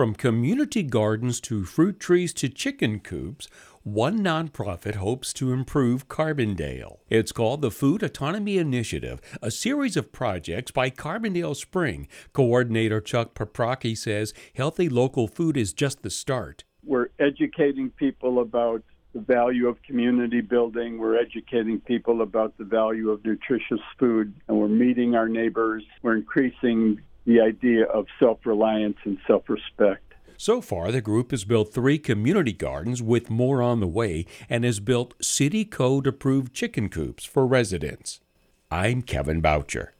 From community gardens to fruit trees to chicken coops, one nonprofit hopes to improve Carbondale. It's called the Food Autonomy Initiative, a series of projects by Carbondale Spring. Coordinator Chuck Paprocki says healthy local food is just the start. We're educating people about the value of community building. We're educating people about the value of nutritious food, and we're meeting our neighbors. We're increasing the idea of self-reliance and self-respect. So far, the group has built 3 community gardens with more on the way and has built City Code-approved chicken coops for residents. I'm Kevin Boucher.